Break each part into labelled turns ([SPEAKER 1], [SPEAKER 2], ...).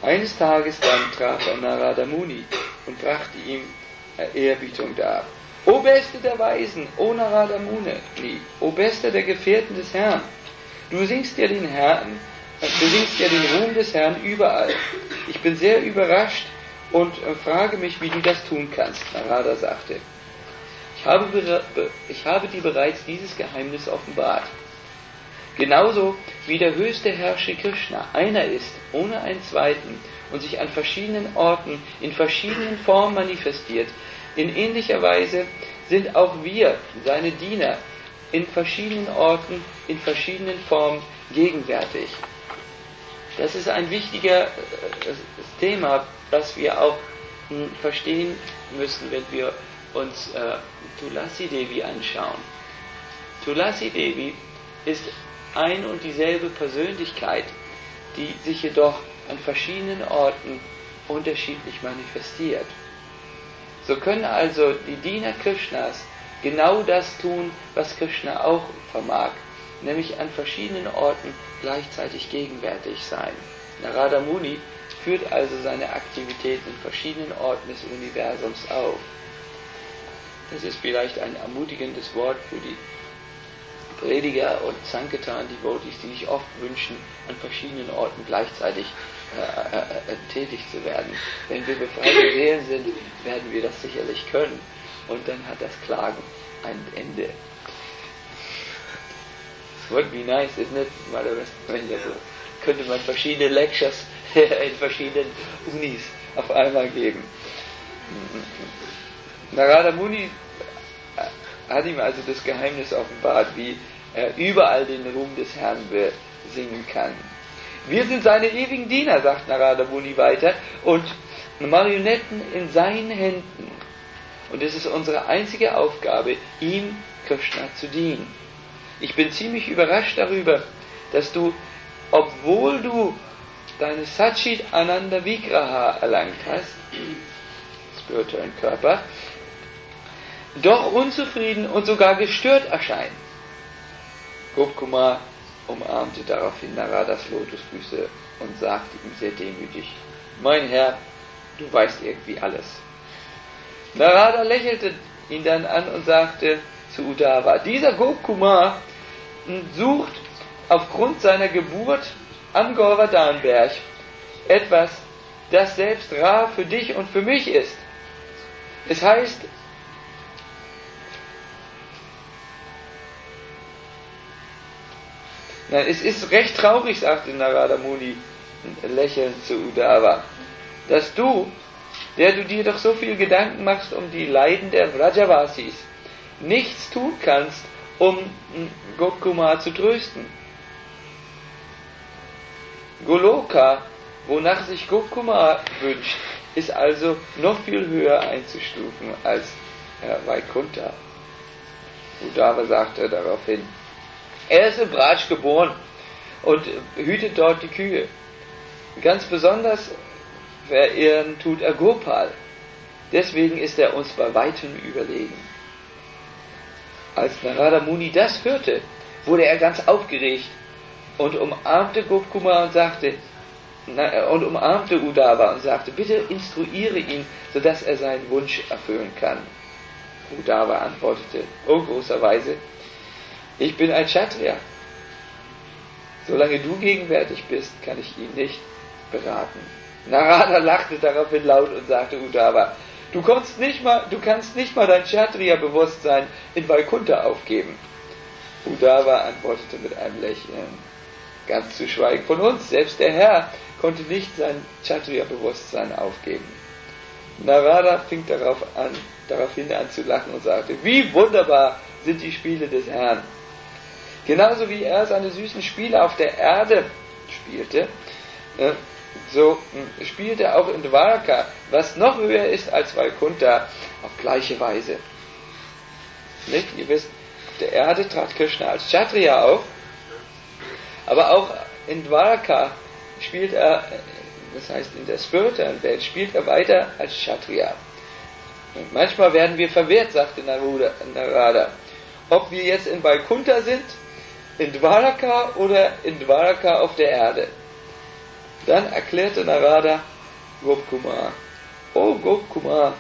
[SPEAKER 1] Eines Tages dann traf er Narada Muni und brachte ihm Ehrerbietung dar. O Beste der Weisen, O Narada Muni, O Bester der Gefährten des Herrn, du singst ja den Ruhm des Herrn überall. Ich bin sehr überrascht und frage mich, wie du das tun kannst. Narada sagte, ich habe dir bereits dieses Geheimnis offenbart. Genauso wie der höchste Herr Shri Krishna einer ist, ohne einen zweiten, und sich an verschiedenen Orten, in verschiedenen Formen manifestiert, in ähnlicher Weise sind auch wir, seine Diener, in verschiedenen Orten, in verschiedenen Formen gegenwärtig. Das ist ein wichtiges Thema, das wir auch verstehen müssen, wenn wir uns Tulasi Devi anschauen. Tulasi Devi ist ein und dieselbe Persönlichkeit, die sich jedoch an verschiedenen Orten unterschiedlich manifestiert. So können also die Diener Krishnas genau das tun, was Krishna auch vermag, nämlich an verschiedenen Orten gleichzeitig gegenwärtig sein. Narada Muni führt also seine Aktivitäten in verschiedenen Orten des Universums auf. Das ist vielleicht ein ermutigendes Wort für die Prediger und Sankirtan-Devotees, die sich oft wünschen, an verschiedenen Orten gleichzeitig tätig zu werden. Wenn wir befreite Seelen sind, werden wir das sicherlich können. Und dann hat das Klagen ein Ende. It would be nice, isn't it? Könnte man verschiedene Lectures in verschiedenen Unis auf einmal geben. Narada Muni hat ihm also das Geheimnis offenbart, wie er überall den Ruhm des Herrn besingen kann. Wir sind seine ewigen Diener, sagt Narada Muni weiter, und Marionetten in seinen Händen. Und es ist unsere einzige Aufgabe, ihm, Krishna, zu dienen. Ich bin ziemlich überrascht darüber, dass du, obwohl du deine Satchit Ananda Vigraha erlangt hast, spirituellen Körper, doch unzufrieden und sogar gestört erscheinen. Gopkumar umarmte daraufhin Naradas Lotusfüße und sagte ihm sehr demütig, mein Herr, du weißt irgendwie alles. Narada lächelte ihn dann an und sagte zu Uddhava, dieser Gopkumar sucht aufgrund seiner Geburt am Govardhanberg etwas, das selbst rar für dich und für mich ist. Es heißt, es ist recht traurig, sagte Narada Muni lächelnd zu Uddhava, dass du, der du dir doch so viel Gedanken machst um die Leiden der Vrajavasis, nichts tun kannst, um Gopkumar zu trösten. Goloka, wonach sich Gopkumar wünscht, ist also noch viel höher einzustufen als Vaikuntha. Uddhava sagte daraufhin, er ist in Braj geboren und hütet dort die Kühe. Ganz besonders verehren tut er Gopal. Deswegen ist er uns bei weitem überlegen. Als Narada Muni das hörte, wurde er ganz aufgeregt und umarmte Gopkumar und umarmte Uddhava und sagte, bitte instruiere ihn, sodass er seinen Wunsch erfüllen kann. Uddhava antwortete, o großer Weise, ich bin ein Kshatriya. Solange du gegenwärtig bist, kann ich ihn nicht beraten. Narada lachte daraufhin laut und sagte Uddhava, du kannst nicht mal dein Kshatriya-Bewusstsein in Vaikuntha aufgeben. Uddhava antwortete mit einem Lächeln, ganz zu schweigen von uns, selbst der Herr konnte nicht sein Kshatriya-Bewusstsein aufgeben. Narada fing daraufhin an zu lachen und sagte, wie wunderbar sind die Spiele des Herrn. Genauso wie er seine süßen Spiele auf der Erde spielte, so spielt er auch in Dwarka, was noch höher ist als Vaikuntha, auf gleiche Weise. Nicht? Ihr wisst, auf der Erde trat Krishna als Kshatriya auf, aber auch in Dwarka spielt er, das heißt in der spirituellen Welt, spielt er weiter als Kshatriya. Und manchmal werden wir verwirrt, sagte Narada, ob wir jetzt in Vaikuntha sind, in Dwaraka oder in Dwaraka auf der Erde. Dann erklärte Narada Gopkumar: O Gopkumar,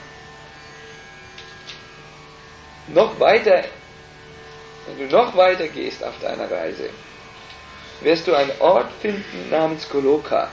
[SPEAKER 1] wenn du noch weiter gehst auf deiner Reise, wirst du einen Ort finden namens Goloka,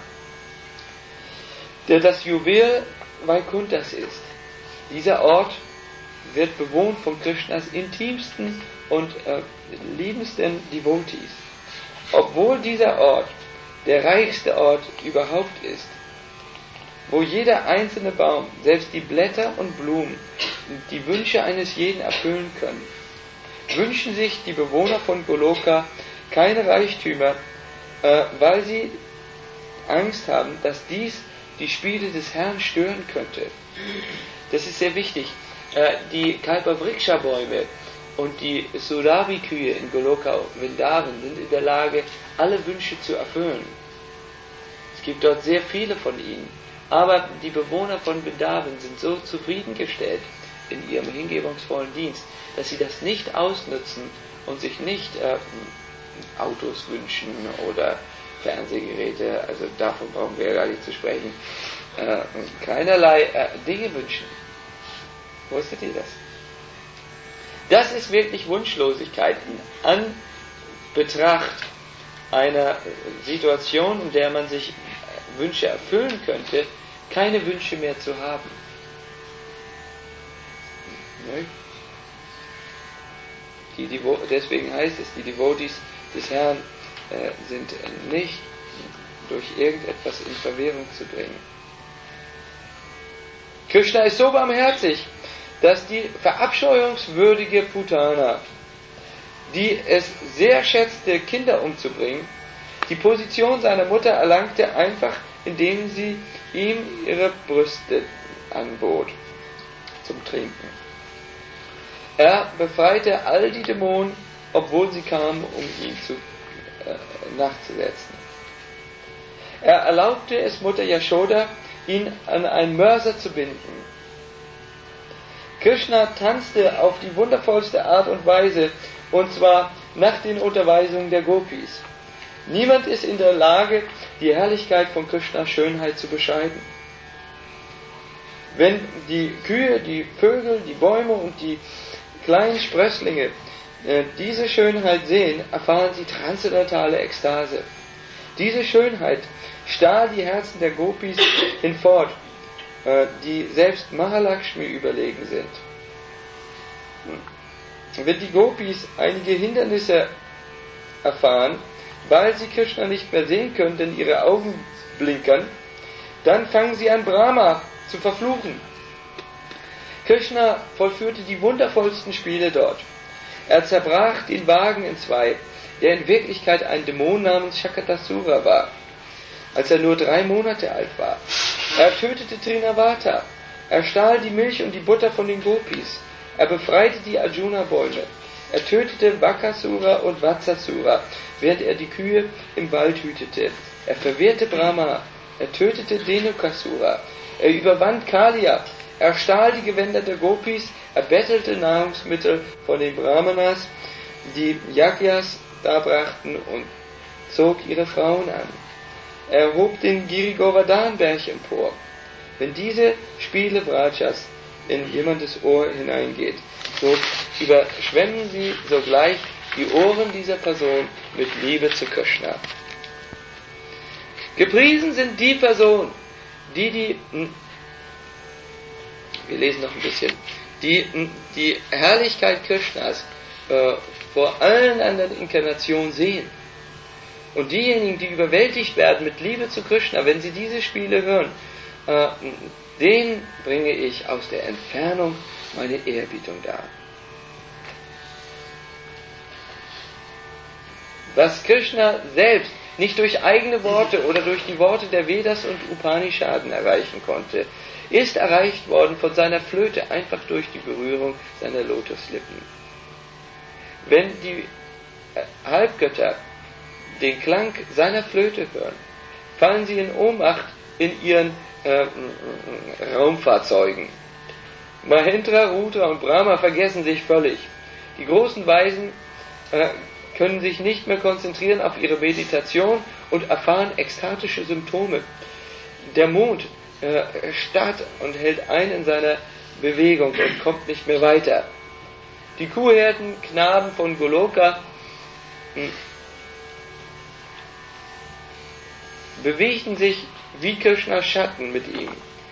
[SPEAKER 1] der das Juwel Vaikunthas ist. Dieser Ort wird bewohnt von Krishnas intimsten und liebendsten Devotees. Obwohl dieser Ort der reichste Ort überhaupt ist, wo jeder einzelne Baum, selbst die Blätter und Blumen, die Wünsche eines jeden erfüllen können, wünschen sich die Bewohner von Goloka keine Reichtümer, weil sie Angst haben, dass dies die Spiele des Herrn stören könnte. Das ist sehr wichtig. Die Kalpavriksha-Bäume und die Surabhi-Kühe in Goloka Vrindavan sind in der Lage, alle Wünsche zu erfüllen. Es gibt dort sehr viele von ihnen. Aber die Bewohner von Vrindavan sind so zufriedengestellt in ihrem hingebungsvollen Dienst, dass sie das nicht ausnutzen und sich nicht Autos wünschen oder Fernsehgeräte, also davon brauchen wir ja gar nicht zu sprechen, keinerlei Dinge wünschen. Wusstet ihr das? Das ist wirklich Wunschlosigkeit in Anbetracht einer Situation, in der man sich Wünsche erfüllen könnte, keine Wünsche mehr zu haben. Deswegen heißt es, die Devotees des Herrn sind nicht durch irgendetwas in Verwirrung zu bringen. Krishna ist so barmherzig, dass die verabscheuungswürdige Putana, die es sehr schätzte, Kinder umzubringen, die Position seiner Mutter erlangte einfach, indem sie ihm ihre Brüste anbot zum Trinken. Er befreite all die Dämonen, obwohl sie kamen, um ihn nachzusetzen. Er erlaubte es Mutter Yashoda, ihn an einen Mörser zu binden. Krishna tanzte auf die wundervollste Art und Weise, und zwar nach den Unterweisungen der Gopis. Niemand ist in der Lage, die Herrlichkeit von Krishnas Schönheit zu beschreiben. Wenn die Kühe, die Vögel, die Bäume und die kleinen Sprösslinge diese Schönheit sehen, erfahren sie transzendentale Ekstase. Diese Schönheit stahl die Herzen der Gopis hinfort, die selbst Mahalakshmi überlegen sind. Wenn die Gopis einige Hindernisse erfahren, weil sie Krishna nicht mehr sehen können, denn ihre Augen blinkern, dann fangen sie an, Brahma zu verfluchen. Krishna vollführte die wundervollsten Spiele dort. Er zerbrach den Wagen in zwei, der in Wirklichkeit ein Dämon namens Shakatasura war, als er nur 3 Monate alt war. Er tötete Trinavata. Er stahl die Milch und die Butter von den Gopis. Er befreite die Arjuna-Bäume. Er tötete Bakasura und Vatsasura, während er die Kühe im Wald hütete. Er verwehrte Brahma. Er tötete Dhenukasura. Er überwand Kaliya. Er stahl die Gewänder der Gopis. Er bettelte Nahrungsmittel von den Brahmanas, die Yagyas darbrachten, und zog ihre Frauen an. Er hob den Giri Govardhan-Berg empor. Wenn diese Spiele Vrajas in jemandes Ohr hineingeht, so überschwemmen sie sogleich die Ohren dieser Person mit Liebe zu Krishna. Gepriesen sind die Personen, wir lesen noch ein bisschen, die Herrlichkeit Krishnas vor allen anderen Inkarnationen sehen. Und diejenigen, die überwältigt werden mit Liebe zu Krishna, wenn sie diese Spiele hören, denen bringe ich aus der Entfernung meine Ehrerbietung dar. Was Krishna selbst nicht durch eigene Worte oder durch die Worte der Vedas und Upanishaden erreichen konnte, ist erreicht worden von seiner Flöte einfach durch die Berührung seiner Lotuslippen. Wenn die Halbgötter den Klang seiner Flöte hören, fallen sie in Ohnmacht in ihren Raumfahrzeugen. Mahendra, Rudra und Brahma vergessen sich völlig. Die großen Weisen können sich nicht mehr konzentrieren auf ihre Meditation und erfahren ekstatische Symptome. Der Mond starrt und hält ein in seiner Bewegung und kommt nicht mehr weiter. Die Kuhherden, Knaben von Goloka bewegten sich wie Krishnas Schatten mit ihm.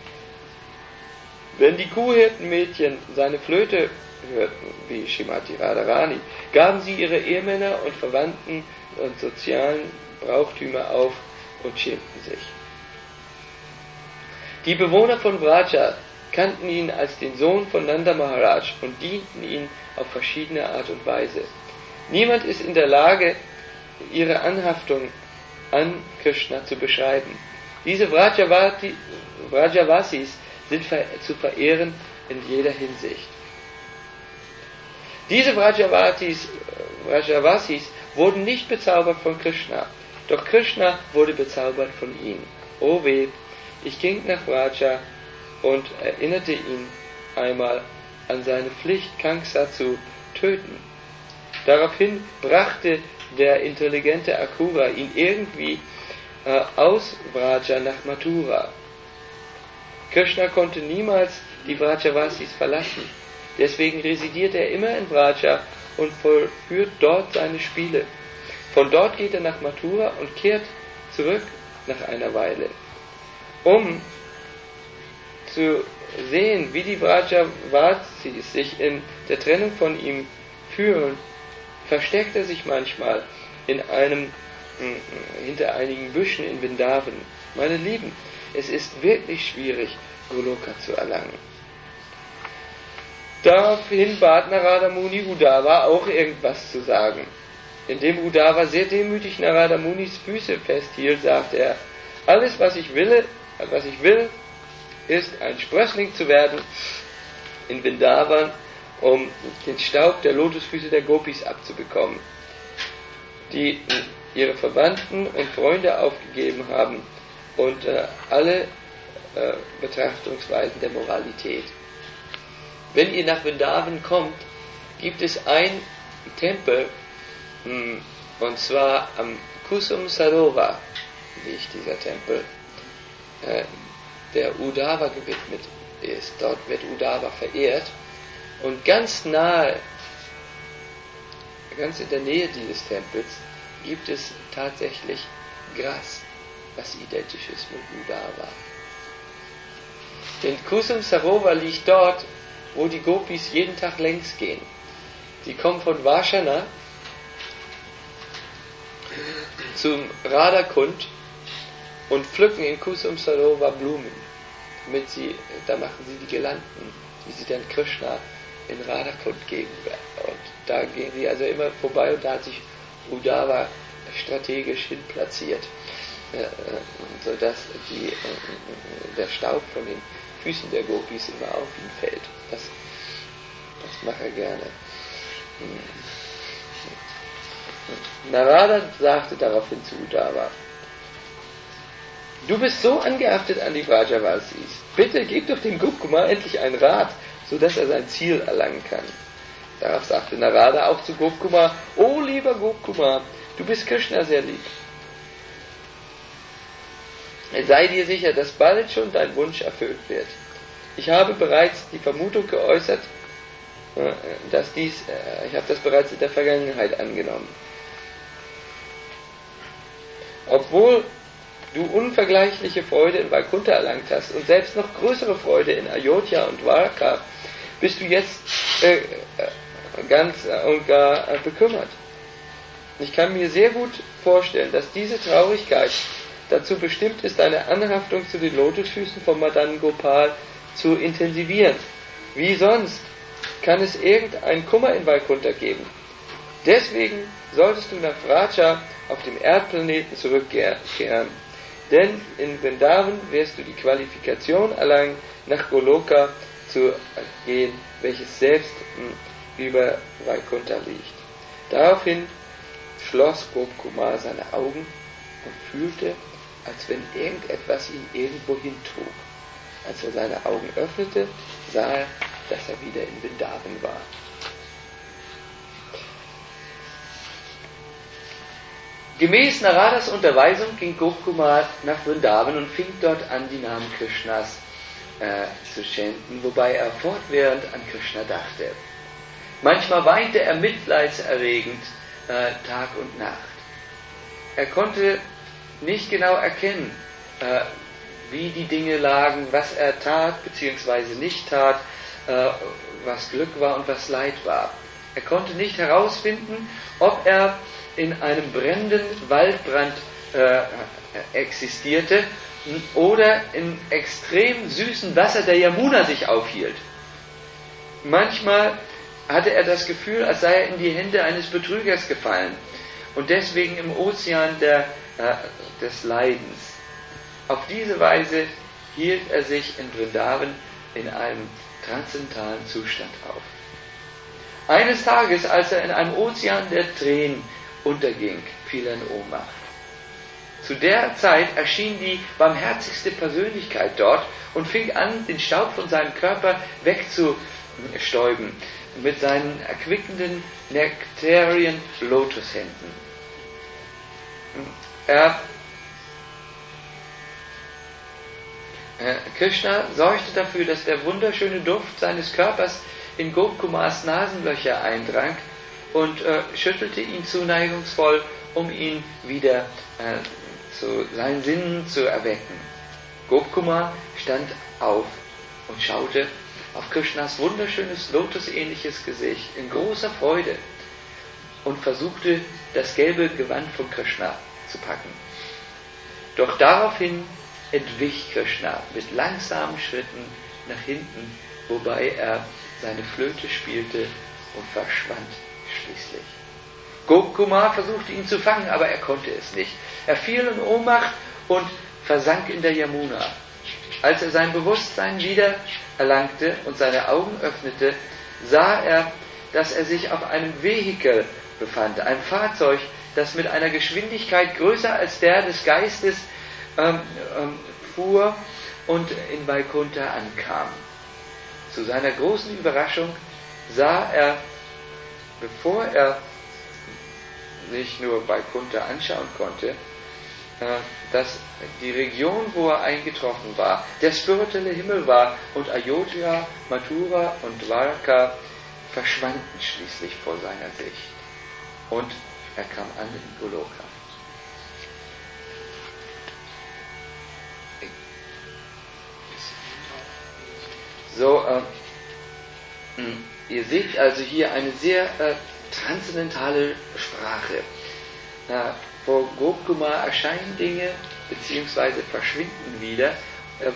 [SPEAKER 1] Wenn die Kuhhirtenmädchen seine Flöte hörten, wie Srimati Radharani, gaben sie ihre Ehemänner und Verwandten und sozialen Brauchtümer auf und schämten sich. Die Bewohner von Vraja kannten ihn als den Sohn von Nanda Maharaj und dienten ihm auf verschiedene Art und Weise. Niemand ist in der Lage, ihre Anhaftung an Krishna zu beschreiben. Diese Vrajavasis sind zu verehren in jeder Hinsicht. Diese Vrajavasis wurden nicht bezaubert von Krishna, doch Krishna wurde bezaubert von ihnen. O weh, ich ging nach Vraja und erinnerte ihn einmal an seine Pflicht, Kamsa zu töten. Daraufhin brachte der intelligente Akrura ihn irgendwie aus Vraja nach Mathura. Krishna konnte niemals die Vrajavasis verlassen. Deswegen residiert er immer in Vraja und vollführt dort seine Spiele. Von dort geht er nach Mathura und kehrt zurück nach einer Weile. Um zu sehen, wie die Vrajavasis sich in der Trennung von ihm fühlen, versteckt er sich manchmal hinter einigen Büschen in Vrindavan. Meine Lieben, es ist wirklich schwierig, Goloka zu erlangen. Daraufhin bat Narada Muni Uddhava auch irgendwas zu sagen. Indem Uddhava sehr demütig Narada Munis Füße festhielt, sagte er: Alles, was ich will, ist ein Sprössling zu werden in Vrindavan, um den Staub der Lotusfüße der Gopis abzubekommen, die ihre Verwandten und Freunde aufgegeben haben und alle Betrachtungsweisen der Moralität. Wenn ihr nach Vrindavan kommt, gibt es einen Tempel, und zwar am Kusum Sarovar liegt dieser Tempel, der Uddhava gewidmet ist. Dort wird Uddhava verehrt und ganz nahe, ganz in der Nähe dieses Tempels gibt es tatsächlich Gras, was identisch ist mit Uddhava. Denn Kusum Sarovar liegt dort, wo die Gopis jeden Tag längs gehen. Sie kommen von Vashana zum Radhakund und pflücken in Kusum Sarovar Blumen. Da machen sie die Girlanden, die sie dann Krishna in Radhakund geben werden. Und da gehen sie also immer vorbei und da hat sich Uddhava strategisch hinplatziert, sodass der Staub von den Füßen der Gopis immer auf ihn fällt. Das macht er gerne. Narada sagte daraufhin zu Uddhava: Du bist so angehaftet an die Vrajavasis. Bitte gib doch dem Gopkumar endlich einen Rat, sodass er sein Ziel erlangen kann. Darauf sagte Narada auch zu Gopkumar: O lieber Gopkumar, du bist Krishna sehr lieb. Sei dir sicher, dass bald schon dein Wunsch erfüllt wird. Ich habe bereits die Vermutung geäußert, ich habe das bereits in der Vergangenheit angenommen. Obwohl du unvergleichliche Freude in Vaikuntha erlangt hast und selbst noch größere Freude in Ayodhya und Dwarka, bist du jetzt ganz und gar bekümmert. Ich kann mir sehr gut vorstellen, dass diese Traurigkeit dazu bestimmt ist, deine Anhaftung zu den Lotusfüßen von Madan Gopal zu intensivieren. Wie sonst kann es irgendeinen Kummer in Vaikuntha geben. Deswegen solltest du nach Vraja auf dem Erdplaneten zurückkehren. Denn in Vrindavan wirst du die Qualifikation erlangen, nach Goloka zu gehen, welches selbst über Vaikuntha liegt. Daraufhin schloss Gopkumar seine Augen und fühlte, als wenn irgendetwas ihn irgendwo hintrug. Als er seine Augen öffnete, sah er, dass er wieder in Vrindavan war. Gemäß Naradas Unterweisung ging Gopkumar nach Vrindavan und fing dort an, die Namen Krishnas zu chanten, wobei er fortwährend an Krishna dachte. Manchmal weinte er mitleidserregend Tag und Nacht. Er konnte nicht genau erkennen, wie die Dinge lagen, was er tat bzw. nicht tat, was Glück war und was Leid war. Er konnte nicht herausfinden, ob er in einem brennenden Waldbrand existierte oder in extrem süßen Wasser der Yamuna sich aufhielt. Manchmal hatte er das Gefühl, als sei er in die Hände eines Betrügers gefallen und deswegen im Ozean des Leidens. Auf diese Weise hielt er sich in Vrindavan in einem transzendentalen Zustand auf. Eines Tages, als er in einem Ozean der Tränen unterging, fiel er in Ohnmacht. Zu der Zeit erschien die barmherzigste Persönlichkeit dort und fing an, den Staub von seinem Körper wegzustäuben mit seinen erquickenden nektarien Lotushänden. Krishna sorgte dafür, dass der wunderschöne Duft seines Körpers in Gopkumars Nasenlöcher eindrang und schüttelte ihn zuneigungsvoll, um ihn wieder zu seinen Sinnen zu erwecken. Gopkumar stand auf und schaute auf Krishnas wunderschönes lotusähnliches Gesicht in großer Freude und versuchte, das gelbe Gewand von Krishna zu packen. Doch daraufhin entwich Krishna mit langsamen Schritten nach hinten, wobei er seine Flöte spielte und verschwand schließlich. Gopkumar versuchte ihn zu fangen, aber er konnte es nicht. Er fiel in Ohnmacht und versank in der Yamuna. Als er sein Bewusstsein wieder erlangte und seine Augen öffnete, sah er, dass er sich auf einem Vehikel befand, ein Fahrzeug, das mit einer Geschwindigkeit größer als der des Geistes fuhr und in Vaikuntha ankam. Zu seiner großen Überraschung sah er, bevor er nicht nur Vaikuntha anschauen konnte, dass die Region, wo er eingetroffen war, der spirituelle Himmel war und Ayodhya, Mathura und Dwarka verschwanden schließlich vor seiner Sicht. Und er kam an in Goloka. So, ihr seht also hier eine sehr transzendentale Sprache. Vor Gopkumar erscheinen Dinge bzw. verschwinden wieder. Er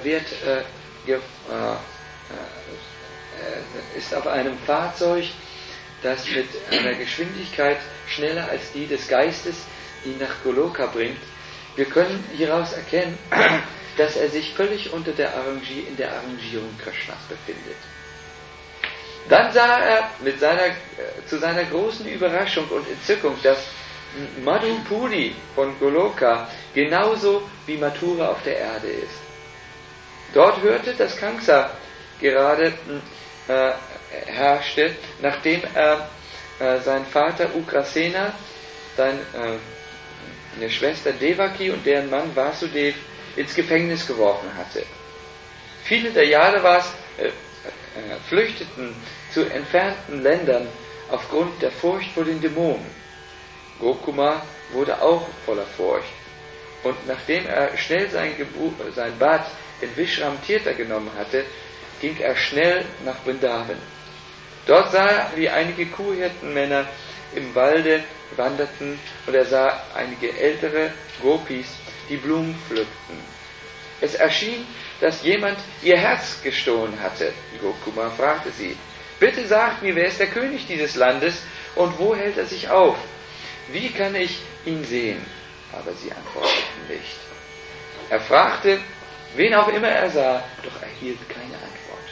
[SPEAKER 1] ist auf einem Fahrzeug, das mit einer Geschwindigkeit schneller als die des Geistes ihn nach Goloka bringt. Wir können hieraus erkennen, dass er sich völlig in der Arrangierung Krishnas befindet. Dann sah er zu seiner großen Überraschung und Entzückung, dass Madhupuri von Goloka genauso wie Mathura auf der Erde ist. Dort hörte, dass Kamsa gerade herrschte, nachdem er seinen Vater Ugrasena, seine Schwester Devaki und deren Mann Vasudev ins Gefängnis geworfen hatte. Viele der Yadavas flüchteten zu entfernten Ländern aufgrund der Furcht vor den Dämonen. Gopkumar wurde auch voller Furcht. Und nachdem er schnell sein Bad in Vishram Tirtha genommen hatte, ging er schnell nach Vrindavan. Dort sah er, wie einige Kuhhirtenmänner im Walde wanderten, und er sah einige ältere Gopis, die Blumen pflückten. Es erschien, dass jemand ihr Herz gestohlen hatte. Gopkumar fragte sie: Bitte sagt mir, wer ist der König dieses Landes und wo hält er sich auf? Wie kann ich ihn sehen? Aber sie antworteten nicht. Er fragte, wen auch immer er sah, doch erhielt keine Antwort.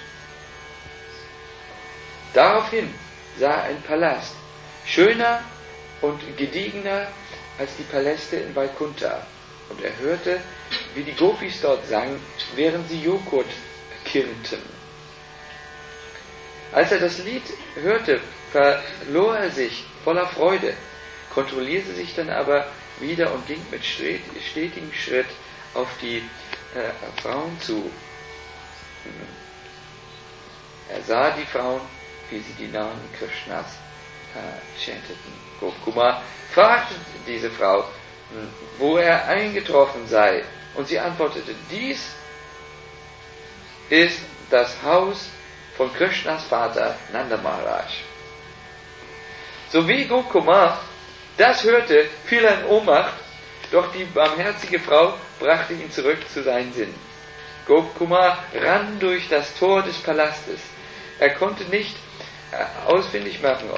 [SPEAKER 1] Daraufhin sah er einen Palast, schöner und gediegener als die Paläste in Vaikuntha. Und er hörte, wie die Gopis dort sangen, während sie Joghurt kirnten. Als er das Lied hörte, verlor er sich voller Freude, kontrollierte sich dann aber wieder und ging mit stetigem Schritt auf die Frauen zu. Er sah die Frauen, wie sie die Namen Krishnas chanteten. Gopkumar fragte diese Frau, wo er eingetroffen sei, und sie antwortete, dies ist das Haus von Krishnas Vater Nanda Maharaj. So wie Gopkumar das hörte, fiel er in Ohnmacht, doch die barmherzige Frau brachte ihn zurück zu seinen Sinnen. Gopkumar rann durch das Tor des Palastes. Er konnte nicht ausfindig machen,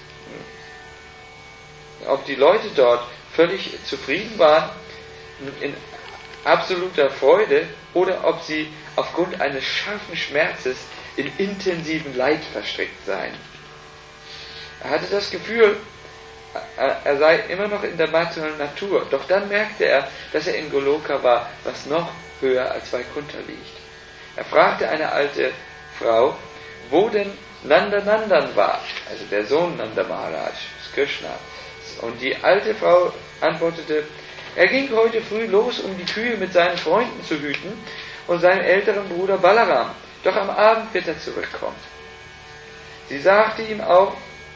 [SPEAKER 1] ob die Leute dort völlig zufrieden waren, in absoluter Freude, oder ob sie aufgrund eines scharfen Schmerzes in intensiven Leid verstrickt seien. Er hatte das Gefühl, er sei immer noch in der materiellen Natur, doch dann merkte er, dass er in Goloka war, was noch höher als Vaikuntha liegt. Er fragte eine alte Frau, wo denn Nanda Nandan war, also der Sohn Nanda Maharaj, Krishna. Und die alte Frau antwortete, er ging heute früh los, um die Kühe mit seinen Freunden zu hüten und seinem älteren Bruder Balaram, doch am Abend wird er zurückkommen. Sie sagte ihm auch,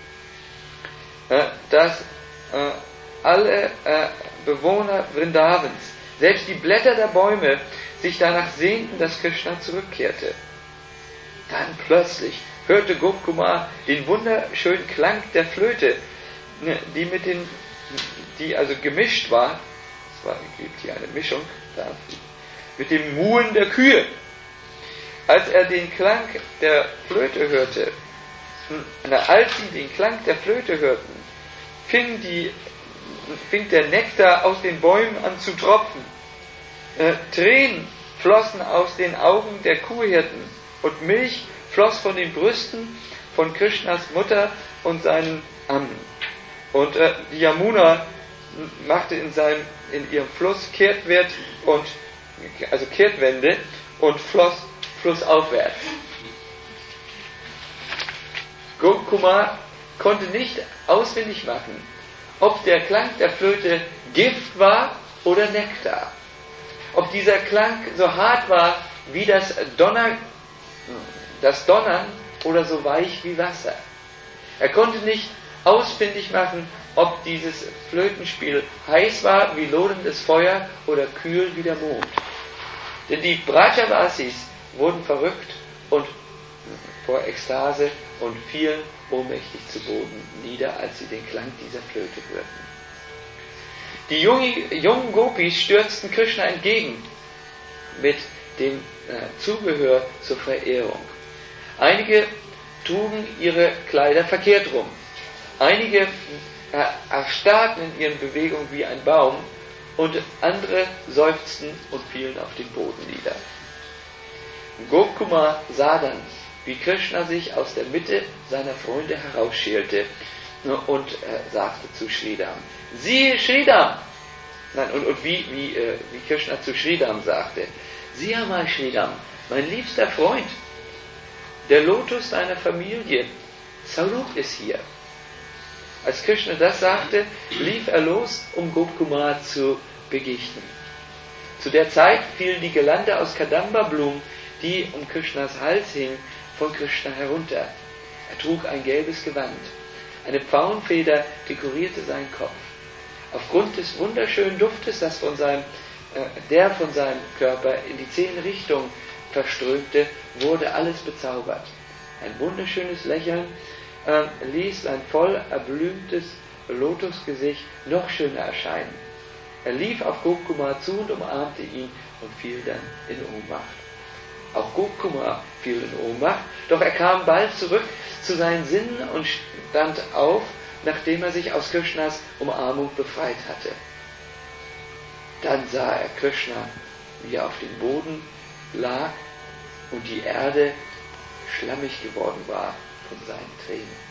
[SPEAKER 1] dass alle Bewohner Vrindavans, selbst die Blätter der Bäume, sich danach sehnten, dass Krishna zurückkehrte. Dann plötzlich hörte Gopkumar den wunderschönen Klang der Flöte, die also gemischt war, es gibt hier eine Mischung, mit dem Muhen der Kühe. Als er den Klang der Flöte hörte, als sie den Klang der Flöte hörten, fing der Nektar aus den Bäumen an zu tropfen. Tränen flossen aus den Augen der Kuhhirten und Milch floss von den Brüsten von Krishnas Mutter und seinen Ammen. Und die Yamuna machte in ihrem Fluss Kehrtwende und floss flussaufwärts. Gopkumar konnte nicht ausfindig machen, ob der Klang der Flöte Gift war oder Nektar. Ob dieser Klang so hart war wie das Donnern oder so weich wie Wasser. Er konnte nicht ausfindig machen, ob dieses Flötenspiel heiß war wie lodendes Feuer oder kühl wie der Mond. Denn die Brajavasis wurden verrückt und vor Ekstase und fielen ohnmächtig zu Boden nieder, als sie den Klang dieser Flöte hörten. Die jungen Gopis stürzten Krishna entgegen mit dem Zubehör zur Verehrung. Einige trugen ihre Kleider verkehrt rum. Einige erstarrten in ihren Bewegungen wie ein Baum und andere seufzten und fielen auf den Boden nieder. Gopkumar sah dann, wie Krishna sich aus der Mitte seiner Freunde herausschälte und sagte zu Sridham, siehe Sridham! Und wie Krishna zu Sridham sagte, sieh einmal Sridham, mein liebster Freund, der Lotus deiner Familie, Sarup ist hier. Als Krishna das sagte, lief er los, um Gopkumar zu begegnen. Zu der Zeit fielen die Girlande aus Kadamba-Blumen, die um Krishnas Hals hing, von Krishna herunter. Er trug ein gelbes Gewand. Eine Pfauenfeder dekorierte seinen Kopf. Aufgrund des wunderschönen Duftes, der von seinem Körper in die 10 Richtungen verströmte, wurde alles bezaubert. Ein wunderschönes Lächeln ließ sein voll erblümtes Lotusgesicht noch schöner erscheinen. Er lief auf Gopkumar zu und umarmte ihn und fiel dann in Ohnmacht. Auch Gopkumar fiel in Ohnmacht, doch er kam bald zurück zu seinen Sinnen und stand auf, nachdem er sich aus Krishnas Umarmung befreit hatte. Dann sah er Krishna, wie er auf dem Boden lag und die Erde schlammig geworden war von seinen Tränen.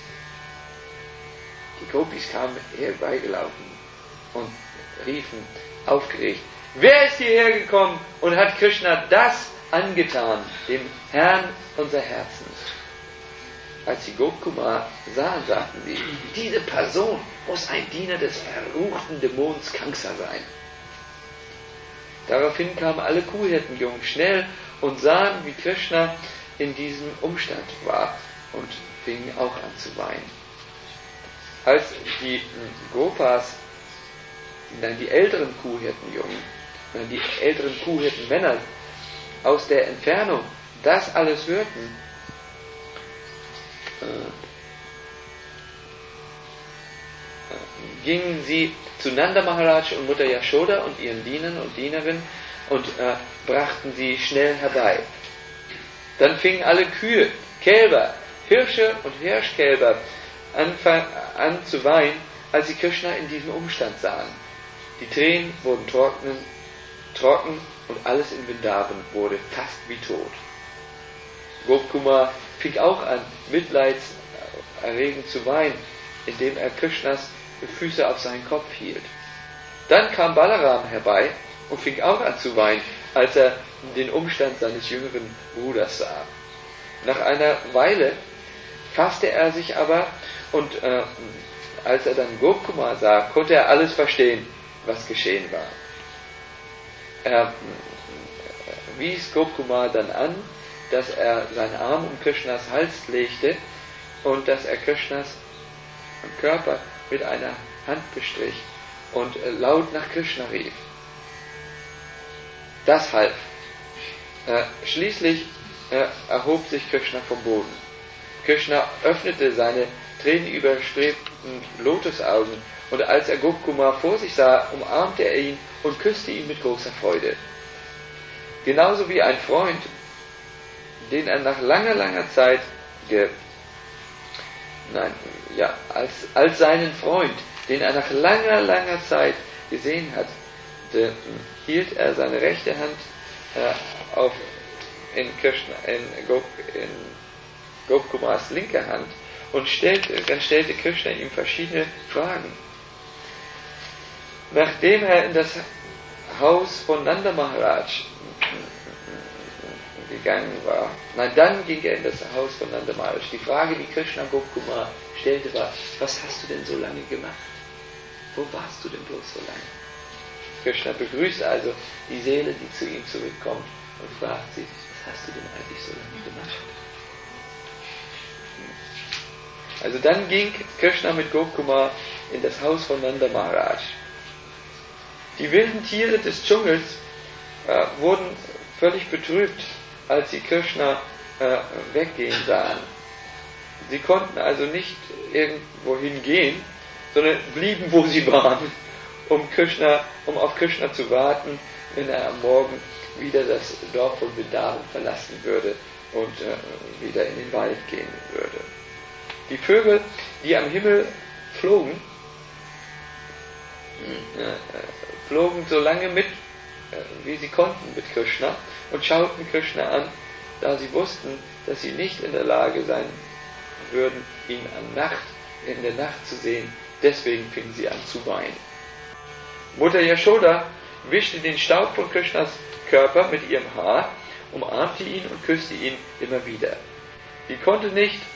[SPEAKER 1] Die Gopis kamen herbeigelaufen und riefen aufgeregt, wer ist hierher gekommen und hat Krishna das angetan, dem Herrn unser Herzen? als sie Gopkumar sahen, sagten sie, diese Person muss ein Diener des verruchten Dämons Kamsa sein. Daraufhin kamen alle Kuhhirtenjungen schnell und sahen, wie Krishna in diesem Umstand war und fingen auch an zu weinen. Als die Gopas, die älteren Kuhhirtenjungen, die älteren Kuhhirtenmänner aus der Entfernung das alles hörten, gingen sie zu Nanda Maharaj und Mutter Yashoda und ihren Dienern und Dienerinnen und brachten sie schnell herbei. Dann fingen alle Kühe, Kälber, Hirsche und Hirschkälber an zu weinen, als sie Krishna in diesem Umstand sahen. Die Tränen wurden trocken und alles in Vrindavan wurde fast wie tot. Gopkumar fing auch an, mitleidserregend zu weinen, indem er Krishnas Füße auf seinen Kopf hielt. Dann kam Balaram herbei und fing auch an zu weinen, als er den Umstand seines jüngeren Bruders sah. Nach einer Weile fasste er sich aber und als er dann Gopkumar sah, konnte er alles verstehen, was geschehen war. Er wies Gopkumar dann an, dass er seinen Arm um Krishnas Hals legte und dass er Krishnas Körper mit einer Hand bestrich und laut nach Krishna rief. Das half. Schließlich erhob sich Krishna vom Boden. Krishna öffnete seine tränenüberstrebten Lotusaugen und als er Gopkumar vor sich sah, umarmte er ihn und küsste ihn mit großer Freude. Genauso wie ein Freund, den er nach langer Zeit als seinen Freund, den er nach langer Zeit gesehen hat, hielt er seine rechte Hand in Gopkumars linke Hand und dann stellte Krishna ihm verschiedene Fragen. Nachdem er in das Haus von Nanda Maharaj gegangen war, dann ging er in das Haus von Nanda Maharaj. Die Frage, die Krishna Gopkumar stellte, war: Was hast du denn so lange gemacht? Wo warst du denn bloß so lange? Krishna begrüßt also die Seele, die zu ihm zurückkommt und fragt sie: Was hast du denn eigentlich so lange gemacht? Also dann ging Krishna mit Gopkumar in das Haus von Nanda Maharaj. Die wilden Tiere des Dschungels wurden völlig betrübt, als sie Krishna weggehen sahen. Sie konnten also nicht irgendwo hingehen, sondern blieben, wo sie waren, um auf Krishna zu warten, wenn er am Morgen wieder das Dorf von Vrindavan verlassen würde und wieder in den Wald gehen würde. Die Vögel, die am Himmel flogen so lange mit, wie sie konnten mit Krishna und schauten Krishna an, da sie wussten, dass sie nicht in der Lage sein würden, ihn in der Nacht zu sehen. Deswegen fingen sie an zu weinen. Mutter Yashoda wischte den Staub von Krishnas Körper mit ihrem Haar, umarmte ihn und küsste ihn immer wieder. Sie konnte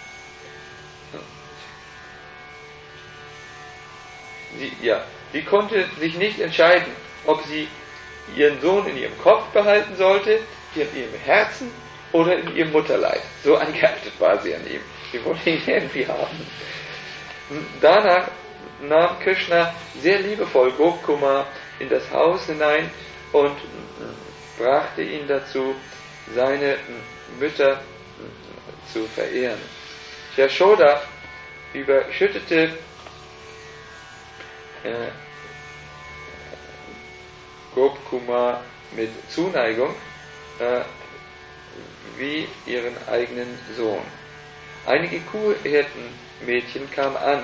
[SPEAKER 1] sich nicht entscheiden, ob sie ihren Sohn in ihrem Kopf behalten sollte, in ihrem Herzen oder in ihrem Mutterleib. So angeheftet war sie an ihm. Sie wollte ihn irgendwie haben. Danach nahm Krishna sehr liebevoll Gopkumar in das Haus hinein und brachte ihn dazu, seine Mütter zu verehren. Yashoda überschüttete Gopkumar mit Zuneigung wie ihren eigenen Sohn. Einige Kuhhirtenmädchen kamen an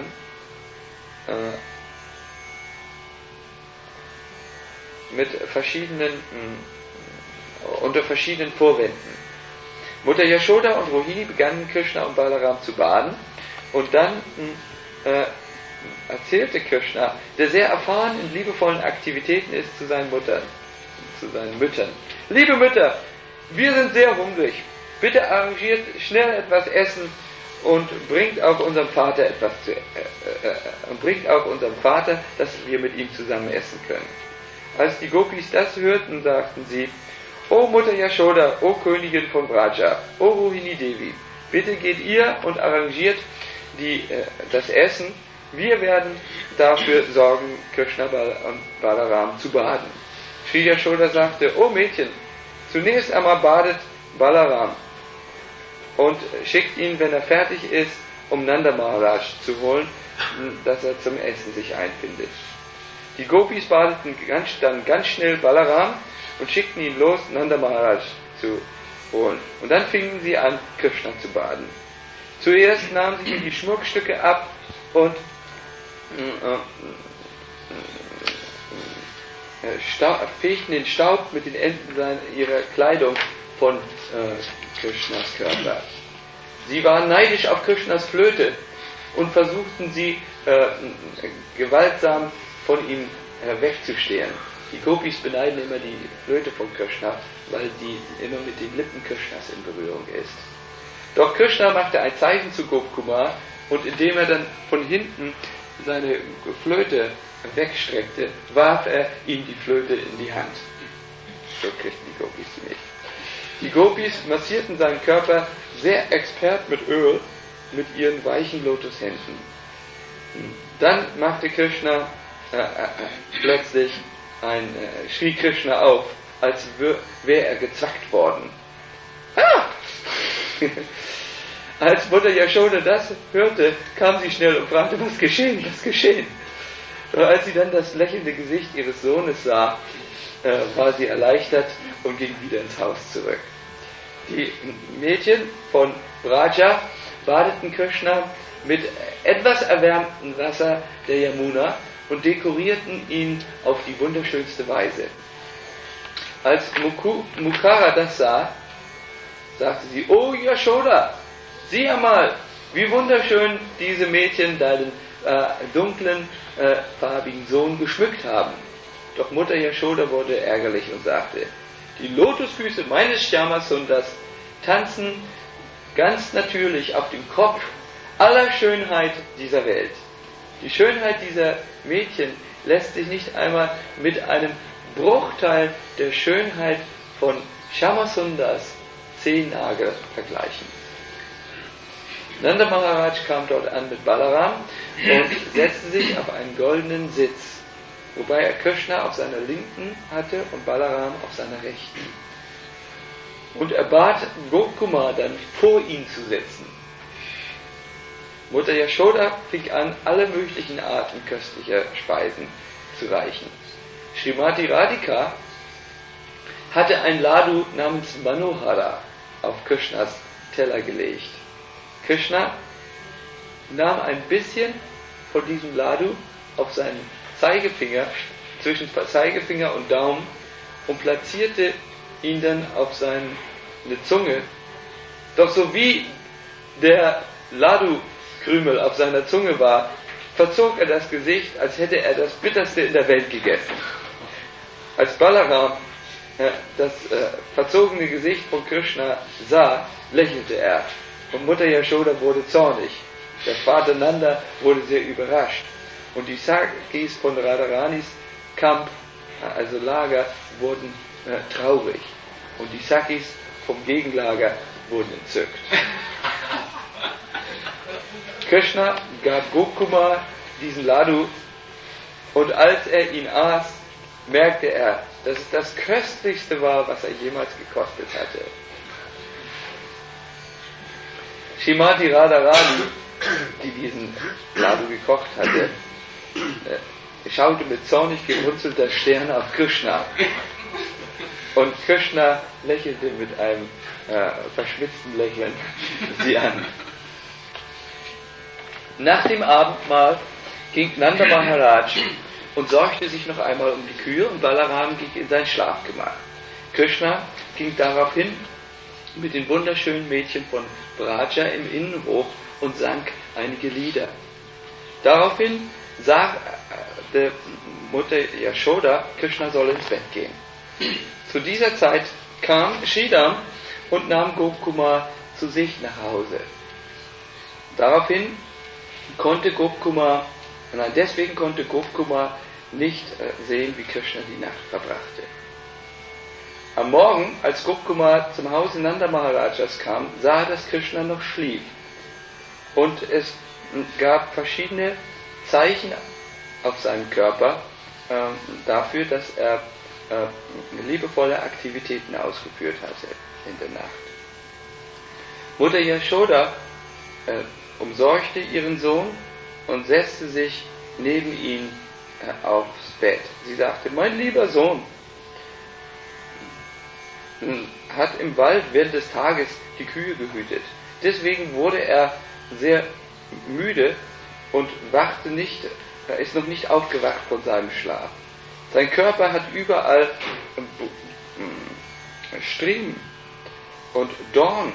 [SPEAKER 1] unter verschiedenen Vorwänden. Mutter Yashoda und Rohini begannen Krishna und Balaram zu baden und dann erzählte Krishna, der sehr erfahren in liebevollen Aktivitäten ist, zu seinen Müttern. Liebe Mütter, wir sind sehr hungrig. Bitte arrangiert schnell etwas Essen und bringt auch unserem Vater dass wir mit ihm zusammen essen können. Als die Gopis das hörten, sagten sie: O Mutter Yashoda, O Königin von Vraja, O Rohini Devi, bitte geht ihr und arrangiert das Essen. Wir werden dafür sorgen, Krishna und Balaram zu baden. Sri Yashoda sagte: O Mädchen, zunächst einmal badet Balaram und schickt ihn, wenn er fertig ist, um Nanda Maharaj zu holen, dass er zum Essen sich einfindet. Die Gopis badeten dann ganz schnell Balaram und schickten ihn los, Nanda Maharaj zu holen. Und dann fingen sie an, Krishna zu baden. Zuerst nahmen sie die Schmuckstücke ab und fegten den Staub mit den Enden ihrer Kleidung von Krishnas Körper. Sie waren neidisch auf Krishnas Flöte und versuchten sie gewaltsam von ihm wegzustehlen. Die Gopis beneiden immer die Flöte von Krishna, weil die immer mit den Lippen Krishnas in Berührung ist. Doch Krishna machte ein Zeichen zu Gopkumar und indem er dann von hinten seine Flöte wegstreckte, warf er ihm die Flöte in die Hand. So kriegten die Gopis sie nicht. Die Gopis massierten seinen Körper sehr expert mit Öl mit ihren weichen Lotushänden. Dann machte Krishna plötzlich schrie Krishna auf, als wäre er gezwackt worden. Ah! Als Mutter Yashoda das hörte, kam sie schnell und fragte: Was geschehen? Was geschehen? Doch als sie dann das lächelnde Gesicht ihres Sohnes sah, war sie erleichtert und ging wieder ins Haus zurück. Die Mädchen von Vraja badeten Krishna mit etwas erwärmtem Wasser der Yamuna und dekorierten ihn auf die wunderschönste Weise. Als Mukara das sah, sagte sie: O Yashoda, sieh einmal, wie wunderschön diese Mädchen deinen dunklen, farbigen Sohn geschmückt haben. Doch Mutter Yashoda wurde ärgerlich und sagte: Die Lotusfüße meines Shyamasundars tanzen ganz natürlich auf dem Kopf aller Schönheit dieser Welt. Die Schönheit dieser Mädchen lässt sich nicht einmal mit einem Bruchteil der Schönheit von Shyamasundars Zehennagel vergleichen. Nanda Maharaj kam dort an mit Balaram und setzte sich auf einen goldenen Sitz, wobei er Krishna auf seiner linken hatte und Balaram auf seiner rechten. Und er bat Gopkumar dann vor ihn zu setzen. Mutter Yashoda fing an, alle möglichen Arten köstlicher Speisen zu reichen. Srimati Radhika hatte ein Ladu namens Manohara auf Krishnas Teller gelegt. Krishna nahm ein bisschen von diesem Ladu auf seinen Zeigefinger, zwischen Zeigefinger und Daumen, und platzierte ihn dann auf seine Zunge. Doch so wie der Ladu-Krümel auf seiner Zunge war, verzog er das Gesicht, als hätte er das Bitterste in der Welt gegessen. Als Balaram das verzogene Gesicht von Krishna sah, lächelte er. Und Mutter Yashoda wurde zornig. Der Vater Nanda wurde sehr überrascht. Und die Sakis von Radharanis Camp, also Lager, wurden traurig. Und die Sakis vom Gegenlager wurden entzückt. Krishna gab Gopkumar diesen Ladu und als er ihn aß, merkte er, dass es das Köstlichste war, was er jemals gekostet hatte. Srimati Radharani, die diesen Ladu gekocht hatte, schaute mit zornig gerunzelter Stirn auf Krishna. Und Krishna lächelte mit einem verschmitzten Lächeln sie an. Nach dem Abendmahl ging Nanda Maharaj und sorgte sich noch einmal um die Kühe und Balaram ging in sein Schlafgemach. Krishna ging daraufhin mit den wunderschönen Mädchen von Vraja im Innenhof und sang einige Lieder. Daraufhin sagte Mutter Yashoda, Krishna soll ins Bett gehen. Zu dieser Zeit kam Sridham und nahm Gopkumar zu sich nach Hause. Daraufhin konnte Gopkumar, deswegen konnte Gopkumar nicht sehen, wie Krishna die Nacht verbrachte. Am Morgen, als Gopkumar zum Hause Nanda Maharajas kam, sah er, dass Krishna noch schlief. Und es gab verschiedene Zeichen auf seinem Körper dafür, dass er liebevolle Aktivitäten ausgeführt hatte in der Nacht. Mutter Yashoda umsorgte ihren Sohn und setzte sich neben ihn aufs Bett. Sie sagte: Mein lieber Sohn hat im Wald während des Tages die Kühe gehütet. Deswegen wurde er sehr müde und ist noch nicht aufgewacht von seinem Schlaf. Sein Körper hat überall Striemen und Dorn,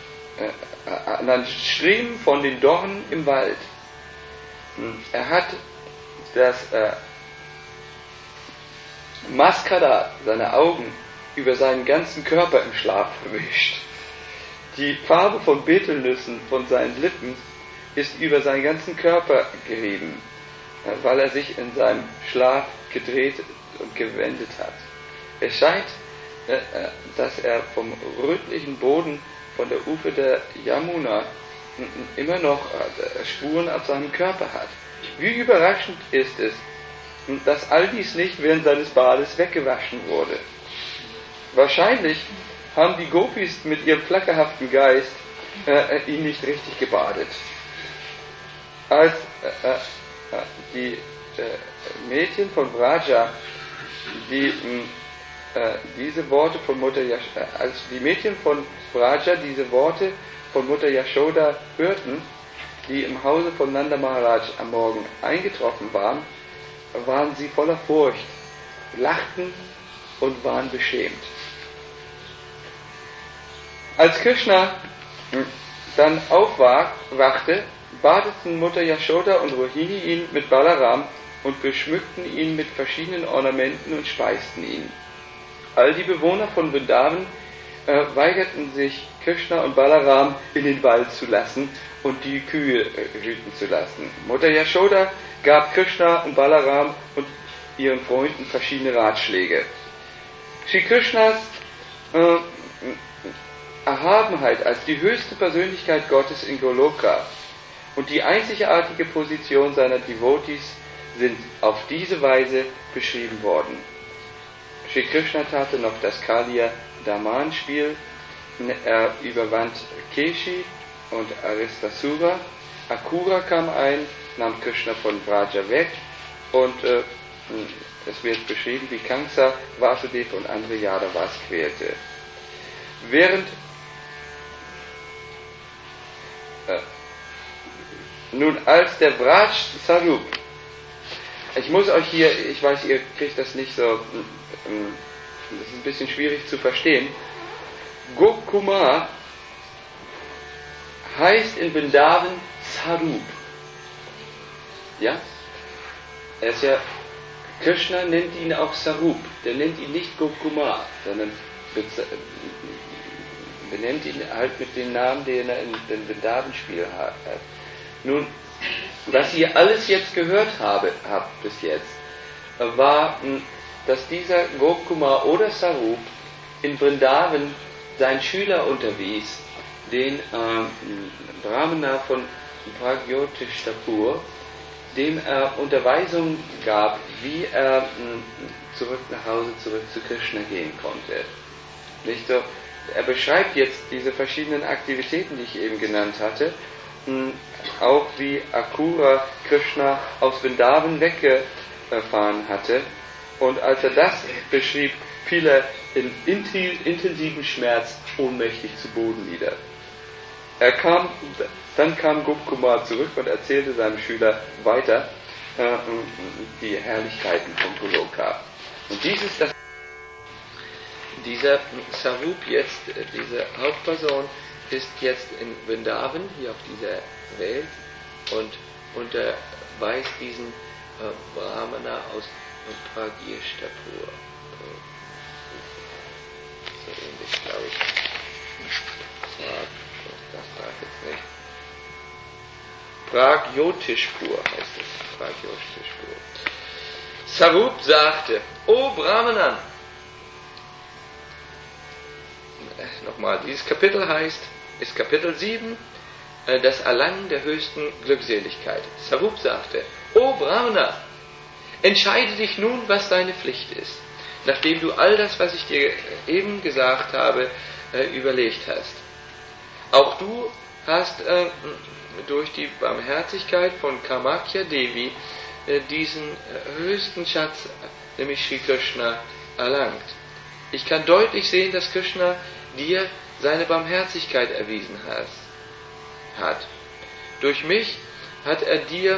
[SPEAKER 1] Striemen von den Dornen im Wald. Er hat das Mascara seiner Augen über seinen ganzen Körper im Schlaf verwischt. Die Farbe von Betelnüssen von seinen Lippen ist über seinen ganzen Körper gerieben, weil er sich in seinem Schlaf gedreht und gewendet hat. Es scheint, dass er vom rötlichen Boden von der Ufer der Yamuna immer noch Spuren auf seinem Körper hat. Wie überraschend ist es, dass all dies nicht während seines Bades weggewaschen wurde. Wahrscheinlich haben die Gopis mit ihrem flackerhaften Geist ihn nicht richtig gebadet. Als die Mädchen von Vraja diese Worte von Mutter Yashoda, als die Mädchen von Vraja diese Worte von Mutter Yashoda hörten, die im Hause von Nanda Maharaj am Morgen eingetroffen waren, waren sie voller Furcht, lachten und waren beschämt. Als Krishna dann aufwachte, badeten Mutter Yashoda und Rohini ihn mit Balaram und beschmückten ihn mit verschiedenen Ornamenten und speisten ihn. All die Bewohner von Vrindavan weigerten sich, Krishna und Balaram in den Wald zu lassen und die Kühe hüten zu lassen. Mutter Yashoda gab Krishna und Balaram und ihren Freunden verschiedene Ratschläge. Shri Krishnas Erhabenheit als die höchste Persönlichkeit Gottes in Goloka und die einzigartige Position seiner Devotees sind auf diese Weise beschrieben worden. Shri Krishna tat noch das Kaliya Daman-Spiel, er überwand Keshi und Aristasura, Akura kam ein, nahm Krishna von Vraja weg und es wird beschrieben, wie Kamsa, Vasudeva und andere Yadavas quälte. Während nun als der Vraj Sarup, ich muss euch hier, ich weiß, ihr kriegt das nicht so, das ist ein bisschen schwierig zu verstehen. Gopkumar heißt in Vrindavan Sarup. Ja? Er ist ja, Krishna nennt ihn auch Sarup, der nennt ihn nicht Gopkumar, sondern benennt ihn halt mit dem Namen, den er in dem Vrindavan-Spiel hat. Nun, was ihr alles jetzt gehört habt bis jetzt, war, dass dieser Gopkumar oder Sarup in Vrindavan seinen Schüler unterwies, den Brahmana von Pragyotishtapur, dem er Unterweisungen gab, wie er zurück nach Hause, zurück zu Krishna gehen konnte. Nicht so? Er beschreibt jetzt diese verschiedenen Aktivitäten, die ich eben genannt hatte, auch wie Akura Krishna aus Vrindavan weggefahren hatte. Und als er das beschrieb, fiel er in intensiven Schmerz ohnmächtig zu Boden nieder. Dann kam Gopkumar zurück und erzählte seinem Schüler weiter die Herrlichkeiten von Goloka. Und dies ist das. Dieser Sarup jetzt, diese Hauptperson, ist jetzt in Vrindavan, hier auf dieser Welt, und unterweist diesen Brahmana aus Pragyotishtapur. So ähnlich, glaube ich. Das darf jetzt nicht. Pragyotishpur heißt es. Pragyotishpur. Sarup sagte, O Brahmanan, nochmal, dieses Kapitel ist Kapitel 7, das Erlangen der höchsten Glückseligkeit. Sarup sagte, O Brahmana, entscheide dich nun, was deine Pflicht ist, nachdem du all das, was ich dir eben gesagt habe, überlegt hast. Auch du hast durch die Barmherzigkeit von Kamakya Devi diesen höchsten Schatz, nämlich Sri Krishna, erlangt. Ich kann deutlich sehen, dass Krishna dir seine Barmherzigkeit erwiesen hat. Durch mich hat er dir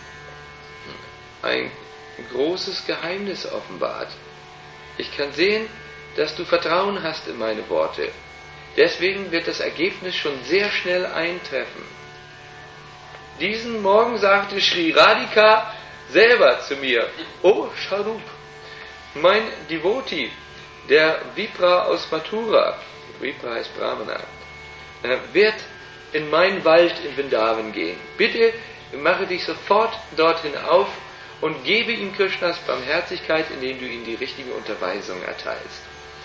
[SPEAKER 1] ein großes Geheimnis offenbart. Ich kann sehen, dass du Vertrauen hast in meine Worte. Deswegen wird das Ergebnis schon sehr schnell eintreffen. Diesen Morgen sagte Sri Radhika selber zu mir, O Sarup, mein Devotee, der Vipra aus Mathura, Vipra heißt Brahmana, wird in meinen Wald in Vrindavan gehen. Bitte mache dich sofort dorthin auf und gebe ihm Krishnas Barmherzigkeit, indem du ihm die richtige Unterweisung erteilst.